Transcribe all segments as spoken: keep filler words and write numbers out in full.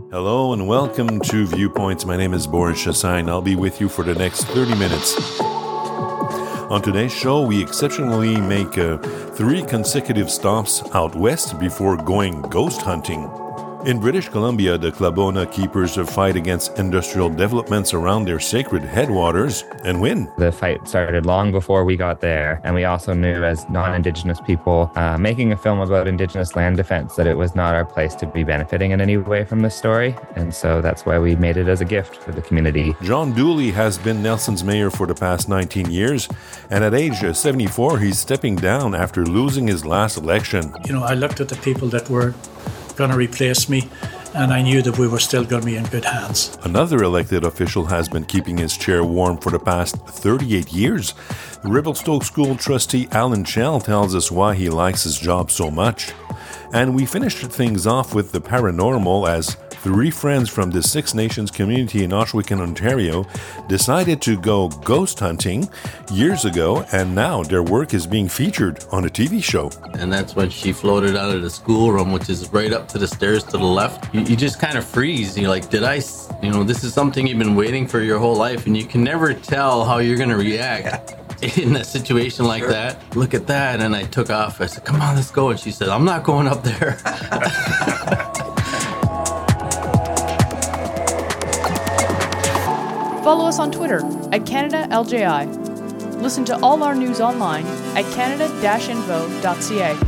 Hello and welcome to Viewpoints. My name is Boris Chassagne. I'll be with you for the next thirty minutes. On today's show, we exceptionally make uh, three consecutive stops out west before going ghost hunting. In British Columbia, the Klabona keepers fight against industrial developments around their sacred headwaters and win. The fight started long before we got there, and we also knew as non-Indigenous people uh, making a film about Indigenous land defense that it was not our place to be benefiting in any way from this story, and so that's why we made it as a gift for the community. John Dooley has been Nelson's mayor for the past nineteen years, and at age seventy-four, he's stepping down after losing his last election. You know, I looked at the people that were going to replace me, and I knew that we were still going to be in good hands. Another elected official has been keeping his chair warm for the past thirty-eight years. Revelstoke School trustee Alan Chell tells us why he likes his job so much. And we finished things off with the paranormal as three friends from the Six Nations community in Ohsweken, Ontario decided to go ghost hunting years ago, and now their work is being featured on a T V show. And that's when she floated out of the schoolroom, which is right up to the stairs to the left. You, you just kind of freeze. You're like, did I, you know, this is something you've been waiting for your whole life, and you can never tell how you're going to react. In a situation like sure. that. Look at that. And I took off. I said, come on, let's go. And she said, I'm not going up there. Follow us on Twitter at Canada L J I. Listen to all our news online at canada dash info dot c a.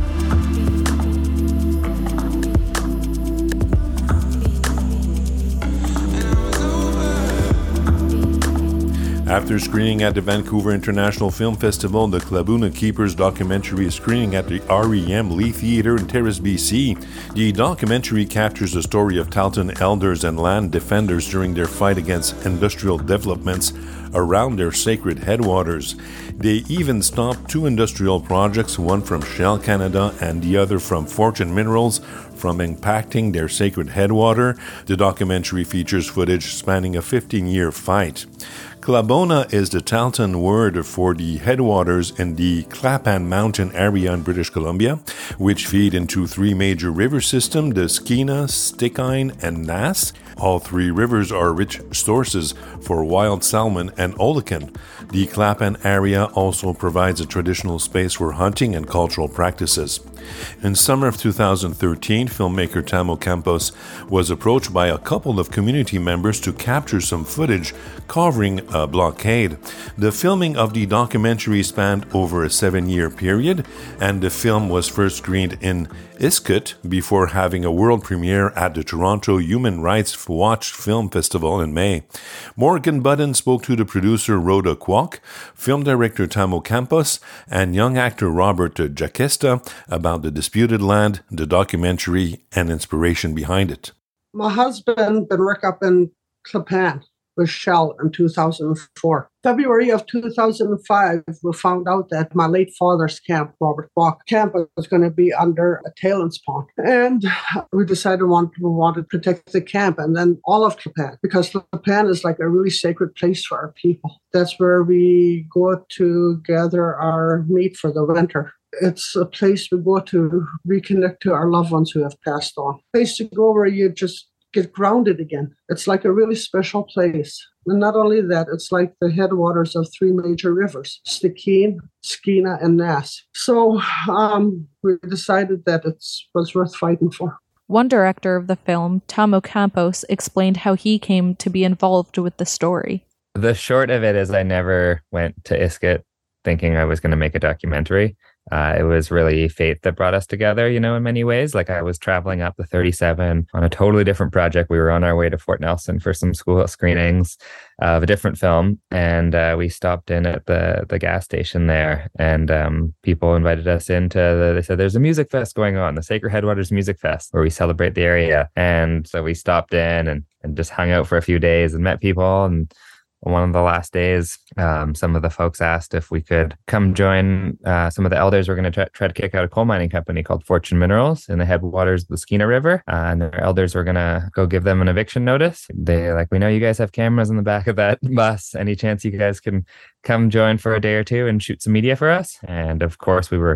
After screening at the Vancouver International Film Festival, the Klabona Keepers documentary is screening at the R E M Lee Theatre in Terrace, B C. The documentary captures the story of Tahltan elders and land defenders during their fight against industrial developments around their sacred headwaters. They even stopped two industrial projects, one from Shell Canada and the other from Fortune Minerals, from impacting their sacred headwater. The documentary features footage spanning a fifteen-year fight. Klabona is the Tahltan word for the headwaters in the Clapham Mountain area in British Columbia, which feed into three major river systems, the Skeena, Stikine, and Nass. All three rivers are rich sources for wild salmon and olakan. The Clapham area also provides a traditional space for hunting and cultural practices. In summer of two thousand thirteen, filmmaker Tamo Campos was approached by a couple of community members to capture some footage covering a blockade. The filming of the documentary spanned over a seven-year period, and the film was first screened in Iskut before having a world premiere at the Toronto Human Rights Watch Film Festival in May. Morgan Budden spoke to the producer Rhoda Kwok, film director Tamo Campos, and young actor Robert Jaquesta about the disputed land, the documentary, and inspiration behind it. My husband been working up in Clapham with Shell in two thousand four. February of two thousand five, we found out that my late father's camp, Robert Kwok camp, was going to be under a tailings pond. And we decided we wanted, we wanted to protect the camp and then all of Clapham, because Clapham is like a really sacred place for our people. That's where we go to gather our meat for the winter. It's a place we go to reconnect to our loved ones who have passed on. A place to go where you just get grounded again. It's like a really special place. And not only that, it's like the headwaters of three major rivers, Stikine, Skeena, and Nass. So um, we decided that it was worth fighting for. One director of the film, Tamo Campos, explained how he came to be involved with the story. The short of it is I never went to Iskut thinking I was going to make a documentary. Uh, it was really fate that brought us together, you know, in many ways. Like I was traveling up the thirty-seven on a totally different project. We were on our way to Fort Nelson for some school screenings of a different film. And uh, we stopped in at the, the gas station there. And um, people invited us into, the, they said, there's a music fest going on, the Sacred Headwaters Music Fest, where we celebrate the area. And so we stopped in and, and just hung out for a few days and met people. And one of the last days, um, some of the folks asked if we could come join uh, some of the elders. We're going to try, try to kick out a coal mining company called Fortune Minerals in the headwaters of the Skeena River. Uh, and their elders were going to go give them an eviction notice. They're like, we know you guys have cameras in the back of that bus. Any chance you guys can come join for a day or two and shoot some media for us? And of course, we were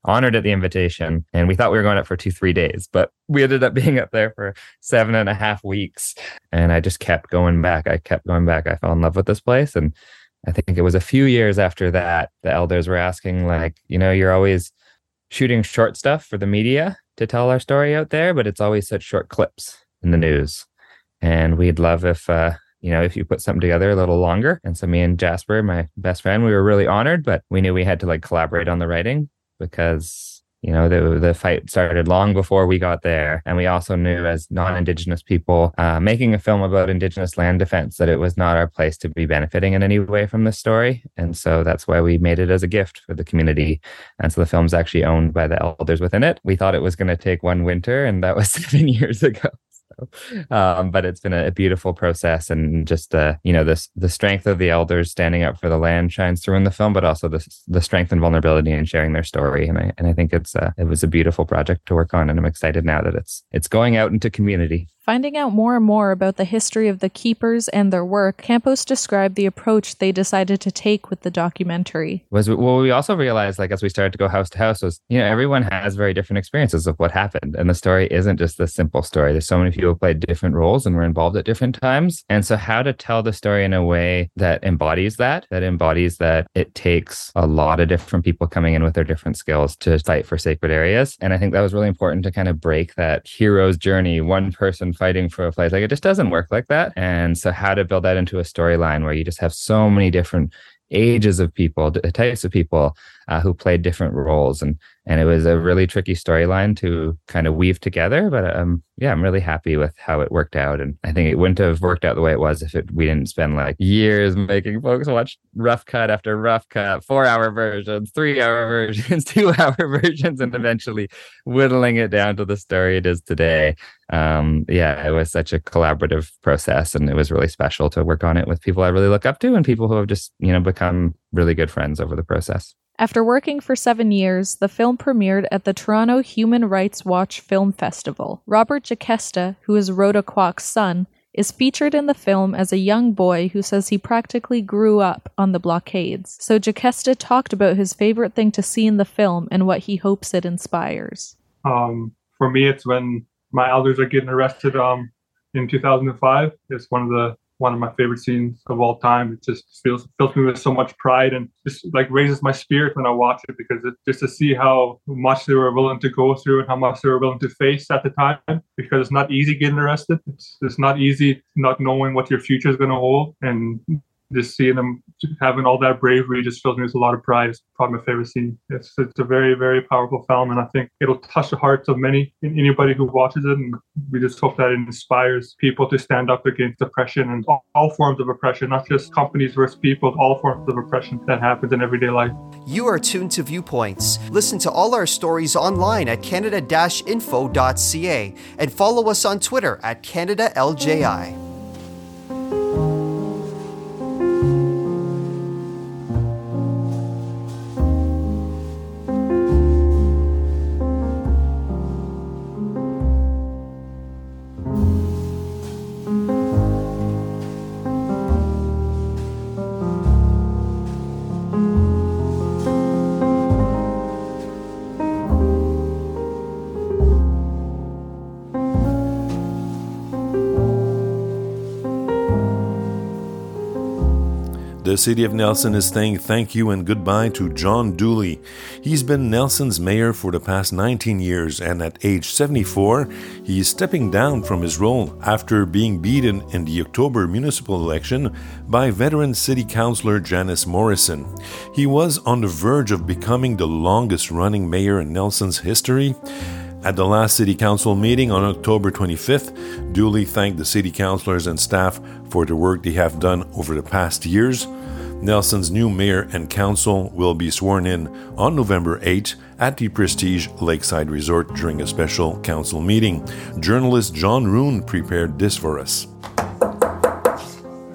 honored at the invitation. And we thought we were going up for two, three days, but we ended up being up there for seven and a half weeks. And I just kept going back. I kept going back. I fell in love with this place. And I think it was a few years after that, the elders were asking, like, you know, you're always shooting short stuff for the media to tell our story out there, but it's always such short clips in the news. And we'd love if, uh, you know, if you put something together a little longer. And so me and Jasper, my best friend, we were really honored, but we knew we had to like collaborate on the writing because, you know, the the fight started long before we got there. And we also knew as non-Indigenous people uh, making a film about Indigenous land defense that it was not our place to be benefiting in any way from this story. And so that's why we made it as a gift for the community. And so the film's actually owned by the elders within it. We thought it was going to take one winter, and that was seven years ago. Um, but it's been a, a beautiful process, and just uh, you know, this the strength of the elders standing up for the land shines through in the film, but also the the strength and vulnerability in sharing their story. And I and I think it's uh, it was a beautiful project to work on, and I'm excited now that it's it's going out into community. Finding out more and more about the history of the Keepers and their work, Campos described the approach they decided to take with the documentary. Was well, we also realized, like, as we started to go house to house, was, you know, everyone has very different experiences of what happened. And the story isn't just a simple story. There's so many people who played different roles and were involved at different times. And so how to tell the story in a way that embodies that, that embodies that it takes a lot of different people coming in with their different skills to fight for sacred areas. And I think that was really important to kind of break that hero's journey, one person fighting for a place. Like, it just doesn't work like that. And so how to build that into a storyline where you just have so many different ages of people, types of people uh, who played different roles. And and it was a really tricky storyline to kind of weave together. But um, yeah, I'm really happy with how it worked out. And I think it wouldn't have worked out the way it was if it, we didn't spend like years making folks watch rough cut after rough cut, four hour versions, three hour versions, two hour versions, and eventually whittling it down to the story it is today. Um, yeah, it was such a collaborative process, and it was really special to work on it with people I really look up to and people who have just, you know, become really good friends over the process. After working for seven years, the film premiered at the Toronto Human Rights Watch Film Festival. Robert Jacquesta, who is Rhoda Kwok's son, is featured in the film as a young boy who says he practically grew up on the blockades. So Jacquesta talked about his favorite thing to see in the film and what he hopes it inspires. Um, for me, it's when my elders are getting arrested um, in two thousand five. It's one of the one of my favorite scenes of all time. It just feels fills me with so much pride, and just like raises my spirit when I watch it, because it, just to see how much they were willing to go through and how much they were willing to face at the time, because it's not easy getting arrested. It's, it's not easy not knowing what your future is going to hold, and just seeing them having all that bravery just fills me with a lot of pride. It's probably my favorite scene. It's it's a very, very powerful film, and I think it'll touch the hearts of many, anybody who watches it. And we just hope that it inspires people to stand up against oppression and all, all forms of oppression, not just companies versus people, all forms of oppression that happens in everyday life. You are tuned to Viewpoints. Listen to all our stories online at canada dash info dot c a and follow us on Twitter at Canada L J I. The City of Nelson is saying thank you and goodbye to John Dooley. He's been Nelson's mayor for the past nineteen years, and at age seventy-four, he is stepping down from his role after being beaten in the October municipal election by veteran city councillor Janice Morrison. He was on the verge of becoming the longest-running mayor in Nelson's history. At the last City Council meeting on October twenty-fifth, Dooley thanked the city councillors and staff for the work they have done over the past years. Nelson's new mayor and council will be sworn in on November eighth at the Prestige Lakeside Resort during a special council meeting. Journalist John Roon prepared this for us.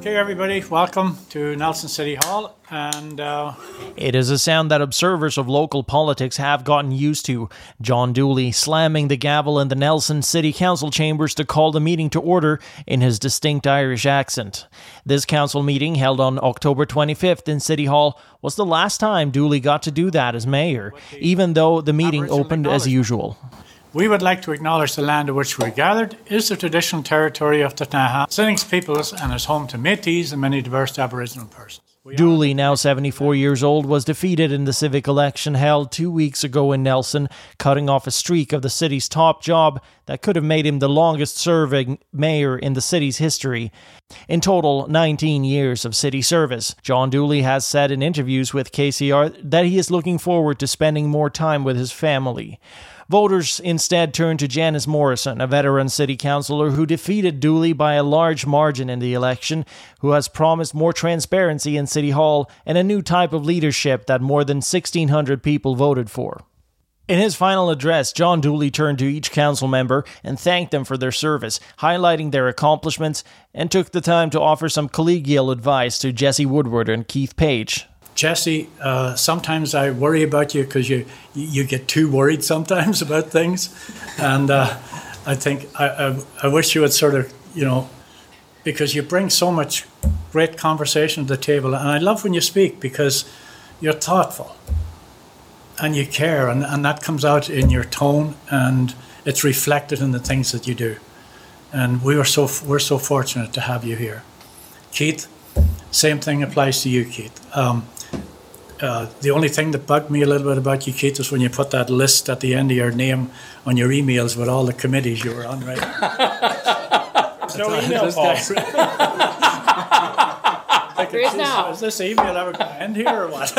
Okay, everybody, welcome to Nelson City Hall. And uh, it is a sound that observers of local politics have gotten used to. John Dooley slamming the gavel in the Nelson City Council chambers to call the meeting to order in his distinct Irish accent. This council meeting, held on October twenty-fifth in City Hall, was the last time Dooley got to do that as mayor, even though the meeting opened as usual. We would like to acknowledge the land on which we gathered is the traditional territory of the Knaha, Sinnings peoples, and is home to Métis and many diverse Aboriginal persons. Dooley, now seventy-four years old, was defeated in the civic election held two weeks ago in Nelson, cutting off a streak of the city's top job that could have made him the longest-serving mayor in the city's history. In total, nineteen years of city service. John Dooley has said in interviews with K C R that he is looking forward to spending more time with his family. Voters instead turned to Janice Morrison, a veteran city councillor who defeated Dooley by a large margin in the election, who has promised more transparency in City Hall and a new type of leadership that more than sixteen hundred people voted for. In his final address, John Dooley turned to each council member and thanked them for their service, highlighting their accomplishments, and took the time to offer some collegial advice to Jesse Woodward and Keith Page. Jesse, uh, sometimes I worry about you because you you get too worried sometimes about things, and uh, I think I, I I wish you would sort of, you know, because you bring so much great conversation to the table, and I love when you speak because you're thoughtful and you care, and, and that comes out in your tone, and it's reflected in the things that you do, and we were so we're so fortunate to have you here. Keith, same thing applies to you, Keith. Um, Uh, the only thing that bugged me a little bit about you, Keith, is when you put that list at the end of your name on your emails with all the committees you were on, right? No email policy. There is now. Is this email ever going to end here or what?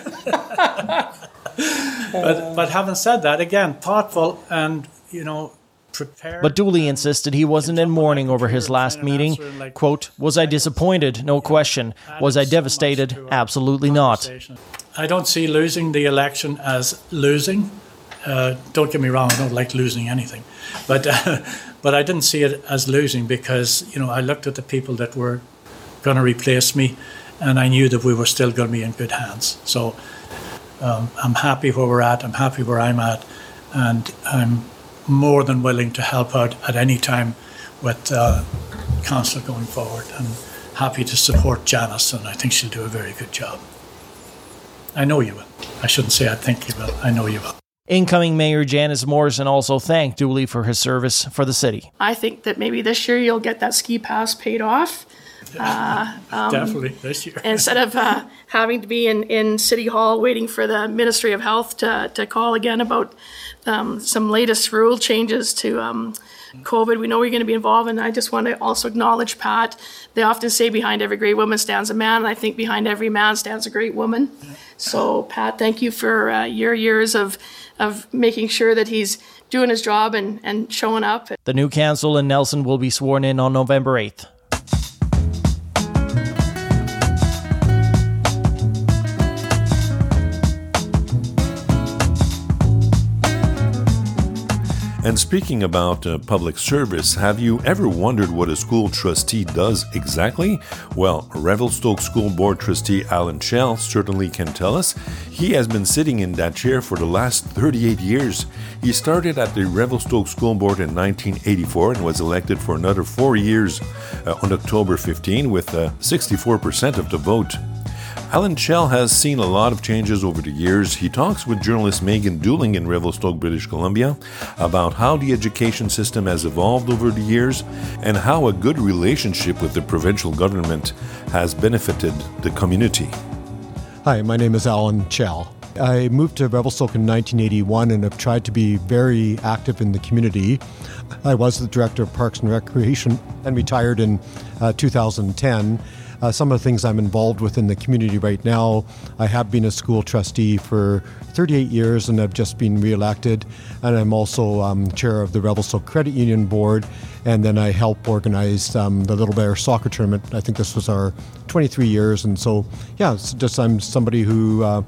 but, but having said that, again, thoughtful and, you know, prepared. But Dooley insisted he wasn't in mourning over his last meeting. Quote, "Was I disappointed? No question. Was I devastated? Absolutely not." I don't see losing the election as losing. Uh, don't get me wrong, I don't like losing anything. But uh, but I didn't see it as losing because, you know, I looked at the people that were going to replace me and I knew that we were still going to be in good hands. So um, I'm happy where we're at. I'm happy where I'm at. And I'm more than willing to help out at any time with uh, council going forward, and happy to support Janice, and I think she'll do a very good job. I know you will. I shouldn't say I think you will. I know you will. Incoming Mayor Janice Morrison also thanked Dooley for his service for the city. I think that maybe this year you'll get that ski pass paid off. Uh, um, Definitely this year. Instead of uh, having to be in, in City Hall waiting for the Ministry of Health to, to call again about um, some latest rule changes to um, COVID. We know you're going to be involved, and I just want to also acknowledge Pat. They often say behind every great woman stands a man, and I think behind every man stands a great woman. So Pat, thank you for uh, your years of of making sure that he's doing his job and, and showing up. The new council in Nelson will be sworn in on November eighth. And speaking about uh, public service, have you ever wondered what a school trustee does exactly? Well, Revelstoke School Board trustee Alan Schell certainly can tell us. He has been sitting in that chair for the last thirty-eight years. He started at the Revelstoke School Board in nineteen eighty-four and was elected for another four years uh, on October fifteenth with uh, sixty-four percent of the vote. Alan Schell has seen a lot of changes over the years. He talks with journalist Megan Dooling in Revelstoke, British Columbia, about how the education system has evolved over the years and how a good relationship with the provincial government has benefited the community. Hi, my name is Alan Schell. I moved to Revelstoke in nineteen eighty-one and have tried to be very active in the community. I was the Director of Parks and Recreation and retired in uh, two thousand ten. Uh, some of the things I'm involved with in the community right now, I have been a school trustee for thirty-eight years and I've just been re-elected. And I'm also um, chair of the Revelstoke Credit Union Board. And then I help organize um, the Little Bear Soccer Tournament. I think this was our twenty-three years. And so, yeah, it's just I'm somebody who uh,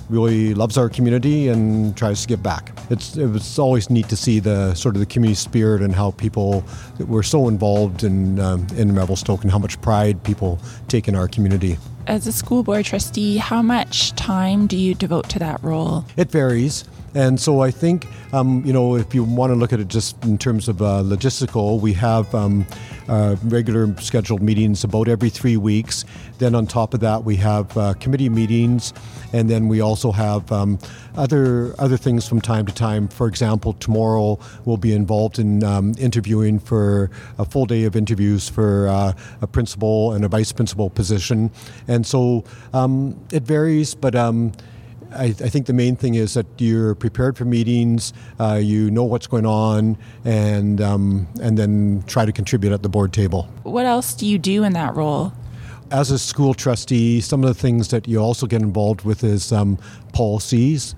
really loves our community and tries to give back. It's it was always neat to see the sort of the community spirit and how people were so involved in um, in Revelstoke and how much pride people take in our community. As a school board trustee, how much time do you devote to that role? It varies. And so I think, um, you know, if you want to look at it just in terms of uh, logistical, we have um, uh, regular scheduled meetings about every three weeks. Then on top of that, we have uh, committee meetings. And then we also have um, other other things from time to time. For example, tomorrow we'll be involved in um, interviewing for a full day of interviews for uh, a principal and a vice principal position. And so um, it varies, but um, I, I think the main thing is that you're prepared for meetings, uh, you know what's going on, and um, and then try to contribute at the board table. What else do you do in that role? As a school trustee, some of the things that you also get involved with is um, policies,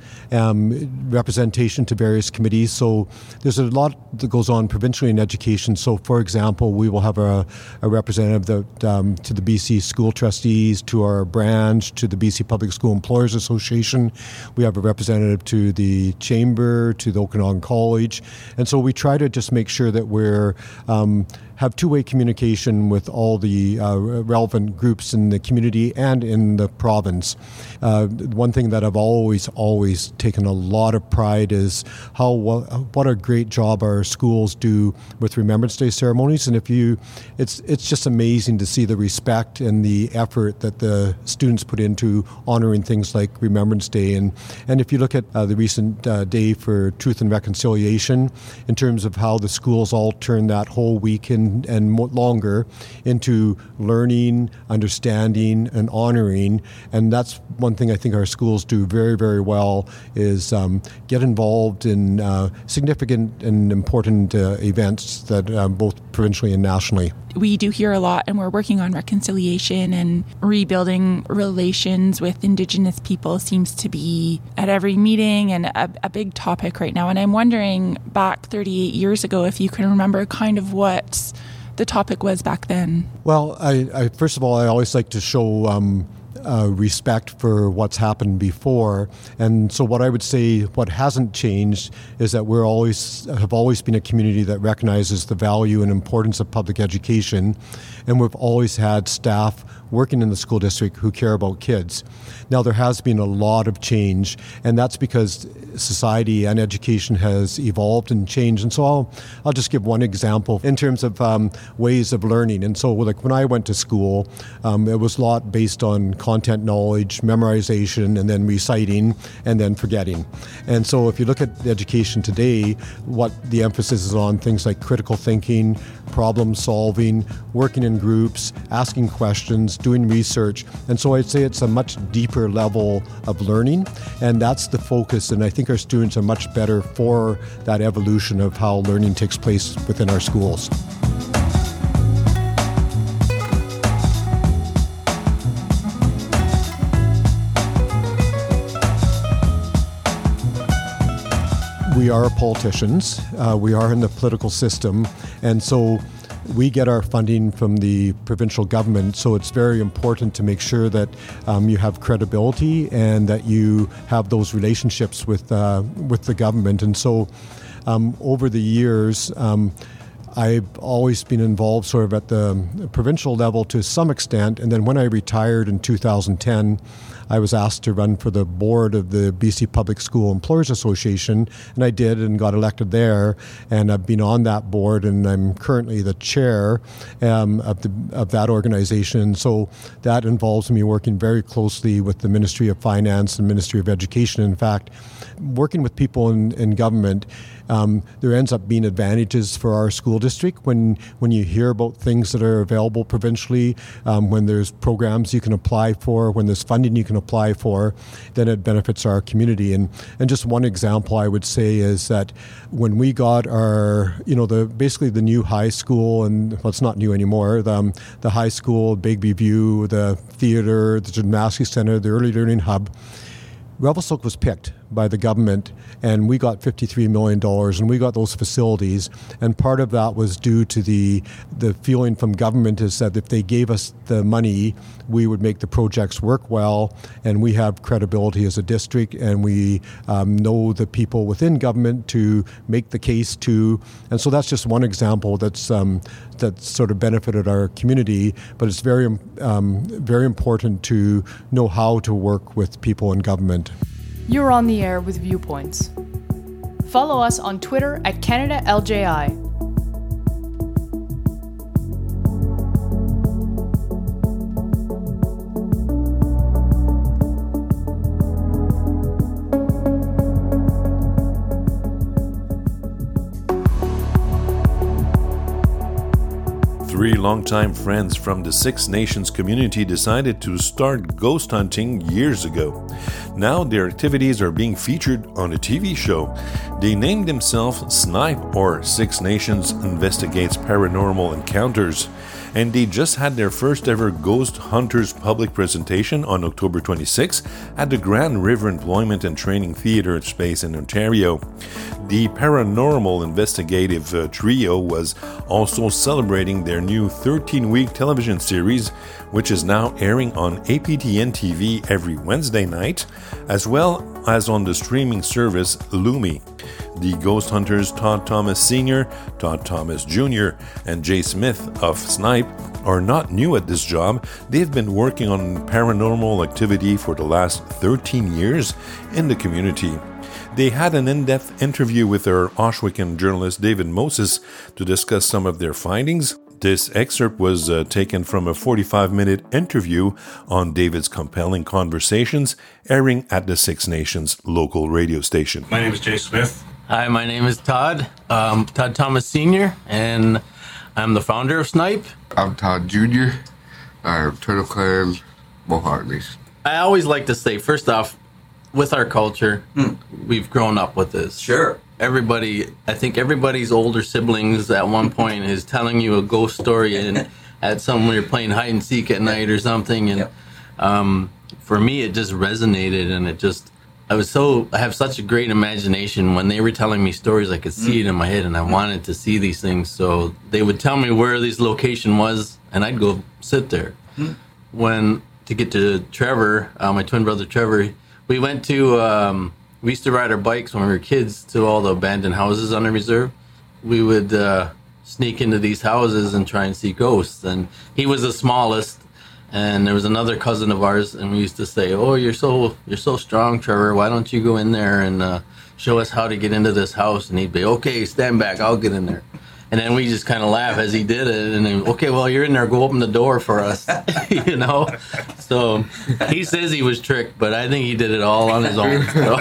um, representation to various committees. So there's a lot that goes on provincially in education. So, for example, we will have a, a representative that, um, to the B C School Trustees, to our branch, to the B C Public School Employers Association. We have a representative to the Chamber, to the Okanagan College. And so we try to just make sure that we're um, have two-way communication with all the uh, relevant groups in the community and in the province. Uh, one thing that I've always, always taken a lot of pride is how what a great job our schools do with Remembrance Day ceremonies. And if you, it's it's just amazing to see the respect and the effort that the students put into honoring things like Remembrance Day. And and if you look at uh, the recent uh, day for Truth and Reconciliation, in terms of how the schools all turn that whole week in and longer into learning, understanding, and honoring. And that's one thing I think our schools do very, very well is um, get involved in uh, significant and important uh, events that uh, both provincially and nationally. We do hear a lot, and we're working on reconciliation and rebuilding relations with Indigenous people seems to be at every meeting and a, a big topic right now. And I'm wondering, back thirty-eight years ago, if you can remember kind of what the topic was back then. Well, I, I first of all, I always like to show um, uh, respect for what's happened before. And so what I would say, what hasn't changed is that we're always, have always been a community that recognizes the value and importance of public education. And we've always had staff working in the school district who care about kids. Now, there has been a lot of change, and that's because society and education has evolved and changed. And so I'll, I'll just give one example in terms of um, ways of learning. And so like when I went to school, um, it was a lot based on content knowledge, memorization, and then reciting, and then forgetting. And so if you look at education today, what the emphasis is on things like critical thinking, problem solving, working in groups, asking questions, doing research. And so I'd say it's a much deeper level of learning, and that's the focus. And I think our students are much better for that evolution of how learning takes place within our schools. We are politicians. Uh, we are in the political system, and so we get our funding from the provincial government, so it's very important to make sure that um, you have credibility and that you have those relationships with uh, with the government. And so um, over the years, um, I've always been involved sort of at the provincial level to some extent, and then when I retired in two thousand ten, I was asked to run for the board of the B C Public School Employers Association, and I did and got elected there, and I've been on that board, and I'm currently the chair um, of, the, of that organization. So that involves me working very closely with the Ministry of Finance and Ministry of Education. In fact, working with people in, in government, um, there ends up being advantages for our school district when, when you hear about things that are available provincially, um, when there's programs you can apply for, when there's funding you can apply for, then it benefits our community. And and just one example I would say is that when we got our, you know, the basically the new high school, and well, it's not new anymore, the, um, the high school, Begbie View, the theater, the gymnastics center, the early learning hub, Revelstoke was picked by the government, and we got fifty-three million dollars, and we got those facilities. And part of that was due to the the feeling from government is that if they gave us the money, we would make the projects work well, and we have credibility as a district, and we um, know the people within government to make the case to. And so that's just one example that's um, that's sort of benefited our community, but it's very um, very important to know how to work with people in government. You're on the air with Viewpoints. Follow us on Twitter at Canada L J I. Three longtime friends from the Six Nations community decided to start ghost hunting years ago. Now their activities are being featured on a T V show. They named themselves Snipe, or Six Nations Investigates Paranormal Encounters, and they just had their first ever Ghost Hunters public presentation on October twenty-sixth at the Grand River Employment and Training Theatre Space in Ontario. The Paranormal Investigative uh, Trio was also celebrating their new thirteen-week television series, which is now airing on A P T N T V every Wednesday night, as well as on the streaming service Lumi. The Ghost Hunters Todd Thomas Senior, Todd Thomas Junior, and Jay Smith of Snipe are not new at this job. They've been working on paranormal activity for the last thirteen years in the community. They had an in-depth interview with our Ohsweken journalist David Moses to discuss some of their findings. This excerpt was uh, taken from a forty-five minute interview on David's compelling conversations, airing at the Six Nations local radio station. My name is Jay Smith. Hi, my name is Todd, um, Todd Thomas Senior, and I'm the founder of Snipe. I'm Todd Junior I'm Turtle Clan Mohawkneys. I always like to say, first off, with our culture, hmm. we've grown up with this. Sure. Everybody, I think everybody's older siblings at one point is telling you a ghost story and at somewhere you're playing hide and seek at night or something. And yep. um, for me, it just resonated, and it just, I was so, I have such a great imagination. When they were telling me stories, I could see mm. it in my head, and I mm. wanted to see these things. So they would tell me where this location was, and I'd go sit there. Mm. When, to get to Trevor, uh, my twin brother Trevor, we went to, um, we used to ride our bikes when we were kids to all the abandoned houses on the reserve. We would uh, sneak into these houses and try and see ghosts. And he was the smallest, and there was another cousin of ours, and we used to say, "Oh, you're so you're so strong, Trevor. Why don't you go in there and uh, show us how to get into this house?" And he'd be, "Okay, stand back. I'll get in there." And then we just kind of laugh as he did it. And then, "Okay, well, you're in there. Go open the door for us," you know. So he says he was tricked, but I think he did it all on his own. So.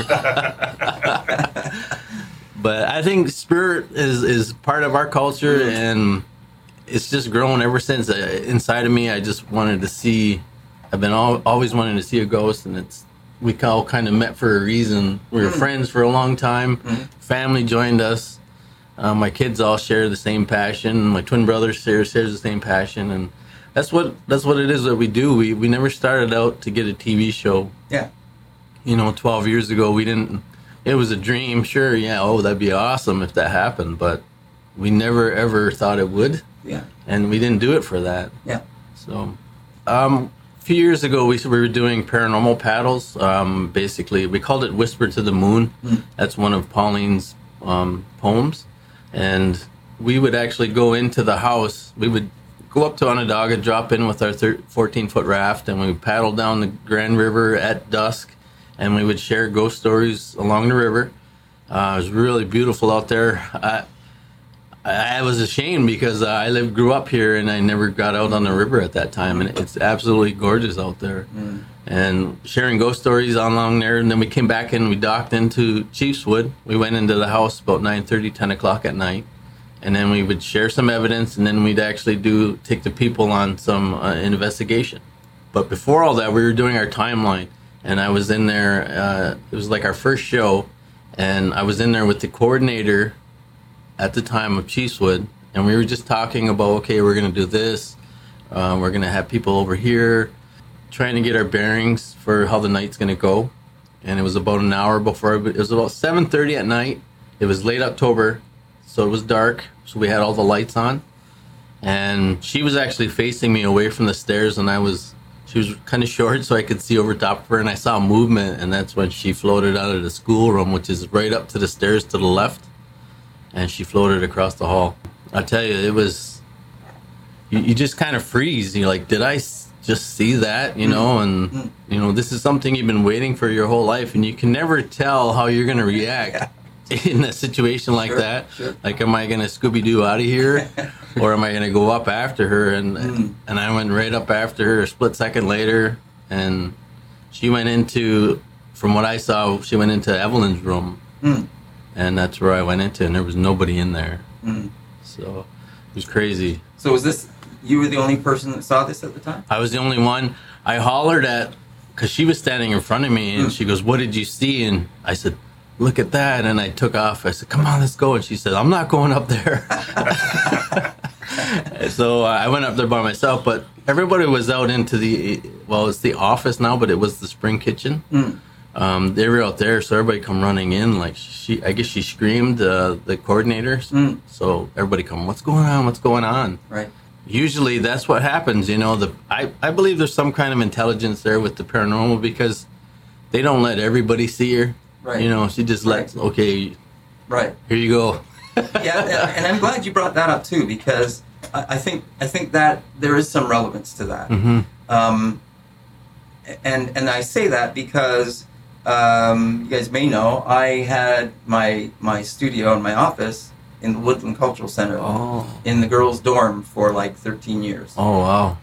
But I think spirit is, is part of our culture, and it's just grown ever since. Uh, inside of me, I just wanted to see. I've been all, always wanting to see a ghost, and it's we all kind of met for a reason. We were mm. friends for a long time. Mm-hmm. Family joined us. Uh, my kids all share the same passion. My twin brother shares, shares the same passion, and that's what that's what it is that we do. We we never started out to get a T V show. Yeah. You know, twelve years ago, we didn't. It was a dream, sure. Yeah. Oh, that'd be awesome if that happened, but we never ever thought it would. Yeah. And we didn't do it for that. Yeah. So, um, a few years ago, we we were doing paranormal paddles. Um, basically, we called it "Whisper to the Moon." Mm. That's one of Pauline's um, poems. And we would actually go into the house. We would go up to Onondaga, drop in with our fourteen-foot raft, and we would paddle down the Grand River at dusk, and we would share ghost stories along the river. Uh, it was really beautiful out there. I, I was ashamed because uh, I lived, grew up here, and I never got out on the river at that time, and it's absolutely gorgeous out there. Mm. And sharing ghost stories along there, and then we came back and we docked into Chiefswood. We went into the house about nine thirty, ten o'clock at night, and then we would share some evidence, and then we'd actually do take the people on some uh, investigation. But before all that, we were doing our timeline, and I was in there. Uh, it was like our first show, and I was in there with the coordinator at the time of Chiefswood, and we were just talking about, okay, we're going to do this. Uh, we're going to have people over here, trying to get our bearings for how the night's going to go. and it was about an hour before, it was about seven thirty at night. It was late October, so it was dark, so we had all the lights on. And she was actually facing me away from the stairs, and I was, she was kind of short, so I could see over top of her, and I saw movement, and that's when she floated out of the schoolroom, which is right up to the stairs to the left, and she floated across the hall. I tell you, it was, you, you just kind of freeze. You're like, did I s- just see that, you know? And, you know, this is something you've been waiting for your whole life, and you can never tell how you're going to react in a situation like Sure, that. sure. Like, am I going to Scooby-Doo out of here? Or am I going to go up after her? And Mm. and I went right up after her a split second later. And she went into, from what I saw, she went into Evelyn's room. Mm. And that's where I went into, and there was nobody in there. Mm. So it was crazy. So was this, you were the only person that saw this at the time? I was the only one. I hollered at, because she was standing in front of me, and Mm. she goes, "What did you see?" And I said, "Look at that." And I took off. I said, "Come on, let's go." And she said, "I'm not going up there." So uh, I went up there by myself, but everybody was out into the, well, it's the office now, but it was the spring kitchen. Mm. Um, they were out there, so everybody come running in. Like, she, I guess she screamed, uh, the coordinators. Mm. So everybody come, "What's going on? What's going on?" Right. Usually that's what happens, you know. The I, I believe there's some kind of intelligence there with the paranormal, because they don't let everybody see her. Right. You know, she just lets, okay, Right. here you go. Yeah, yeah, and I'm glad you brought that up too, because I, I think I think that there is some relevance to that. Mm-hmm. Um, and and I say that because um, you guys may know I had my my studio and my office in the Woodland Cultural Center Oh. in the girls' dorm for like thirteen years. Oh, wow.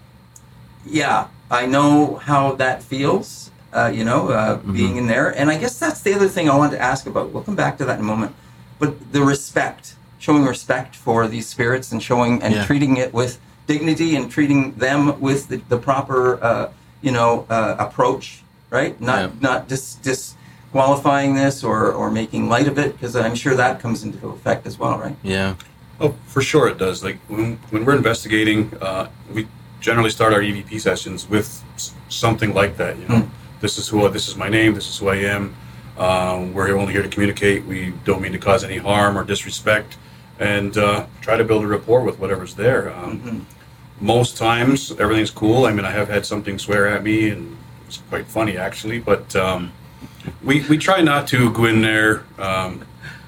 Yeah, I know how that feels. Uh, you know, uh, Mm-hmm. being in there, and I guess that's the other thing I wanted to ask about. We'll come back to that in a moment. But the respect, showing respect for these spirits, and showing and Yeah. treating it with dignity, and treating them with the, the proper, uh, you know, uh, approach, right? Not Yeah. not dis, disqualifying this or or making light of it, because I'm sure that comes into effect as well, right? Yeah. Oh, for sure it does. Like when, when we're investigating, uh, we generally start our E V P sessions with s- something like that. You know, Mm. this is who, this is my name, this is who I am. Um, we're only here to communicate. We don't mean to cause any harm or disrespect, and uh, try to build a rapport with whatever's there. Um, Mm-hmm. Most times everything's cool. I mean, I have had something swear at me, and it's quite funny actually. But um, we we try not to go in there. Um,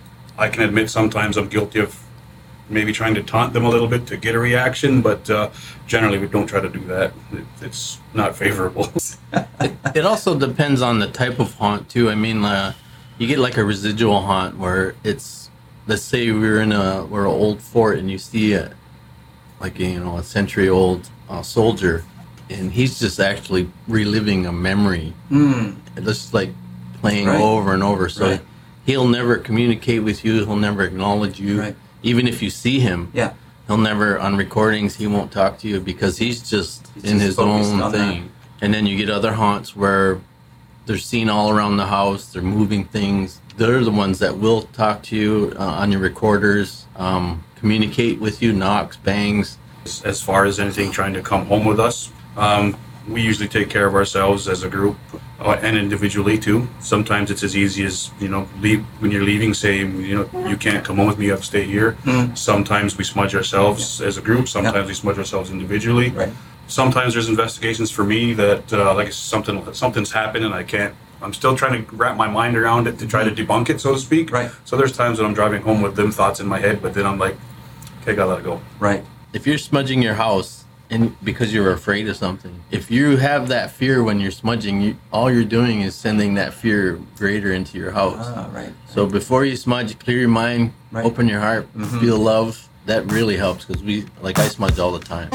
I can admit sometimes I'm guilty of maybe trying to taunt them a little bit to get a reaction, but uh, generally we don't try to do that. It, it's not favorable. it, it also depends on the type of haunt too. I mean, uh, you get like a residual haunt where it's, let's say we're in a we're an old fort, and you see a like a, you know a century old uh, soldier, and he's just actually reliving a memory. Mm. It's just like playing Right. over and over. So Right. he'll never communicate with you. He'll never acknowledge you. Right. Even if you see him, Yeah. he'll never, on recordings, he won't talk to you because he's just He's in just his focused own on thing. And then you get other haunts where they're seen all around the house, they're moving things. They're the ones that will talk to you uh, on your recorders, um, communicate with you, knocks, bangs. As far as anything trying to come home with us, um, we usually take care of ourselves as a group uh, and individually too. Sometimes it's as easy as, you know, leave, when you're leaving, say, you know, you can't come home with me, you have to stay here. Mm. Sometimes we smudge ourselves as a group. Sometimes Yeah. we smudge ourselves individually. Right. Sometimes there's investigations for me that uh, like something something's happened and I can't. I'm still trying to wrap my mind around it to try to debunk it, so to speak. Right. So there's times when I'm driving home with them thoughts in my head, but then I'm like, okay, gotta let it go. Right. If you're smudging your house and because you're afraid of something, if you have that fear when you're smudging, you, all you're doing is sending that fear greater into your house. Ah, right. So before you smudge, clear your mind, Right. open your heart, Mhm. feel love. That really helps because we, like I smudge all the time.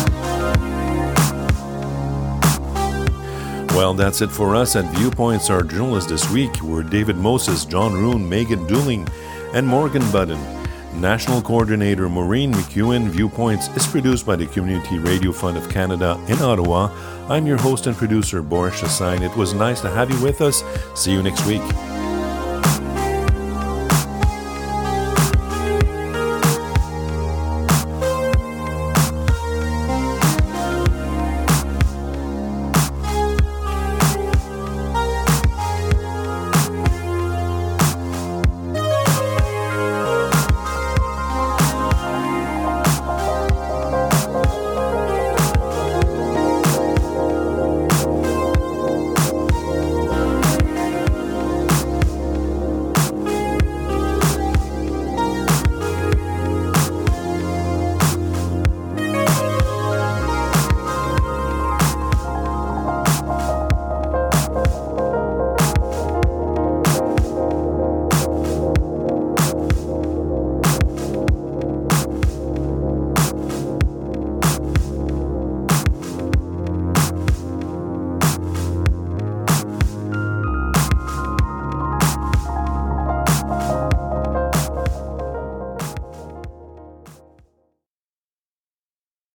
Well, that's it for us at Viewpoints. Our journalists this week were David Moses, John Roon, Megan Dooling, and Morgan Budden. National Coordinator Maureen McEwen. Viewpoints is produced by the Community Radio Fund of Canada in Ottawa. I'm your host and producer, Boris Chassain. It was nice to have you with us. See you next week.